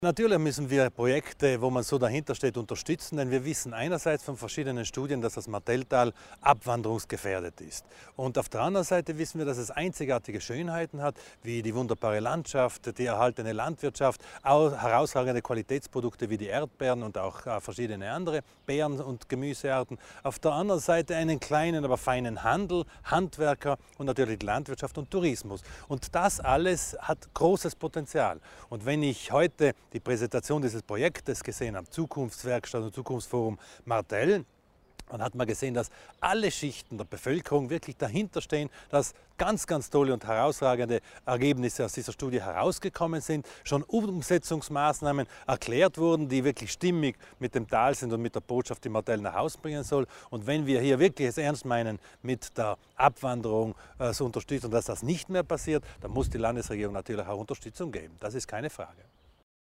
Natürlich müssen wir Projekte, wo man so dahinter steht, unterstützen, denn wir wissen einerseits von verschiedenen Studien, dass das Martelltal abwanderungsgefährdet ist. Und auf der anderen Seite wissen wir, dass es einzigartige Schönheiten hat, wie die wunderbare Landschaft, die erhaltene Landwirtschaft, auch herausragende Qualitätsprodukte wie die Erdbeeren und auch verschiedene andere Beeren- und Gemüsearten. Auf der anderen Seite einen kleinen, aber feinen Handel, Handwerker und natürlich die Landwirtschaft und Tourismus. Und das alles hat großes Potenzial. Und wenn ich heute die Präsentation dieses Projektes gesehen habe, Zukunftswerkstatt und Zukunftsforum Martell, dann hat man gesehen, dass alle Schichten der Bevölkerung wirklich dahinter stehen, dass ganz tolle und herausragende Ergebnisse aus dieser Studie herausgekommen sind, schon Umsetzungsmaßnahmen erklärt wurden, die wirklich stimmig mit dem Tal sind und mit der Botschaft, die Martell nach Hause bringen soll. Und wenn wir hier wirklich es ernst meinen mit der Abwanderung zu unterstützen und dass das nicht mehr passiert, dann muss die Landesregierung natürlich auch Unterstützung geben. Das ist keine Frage.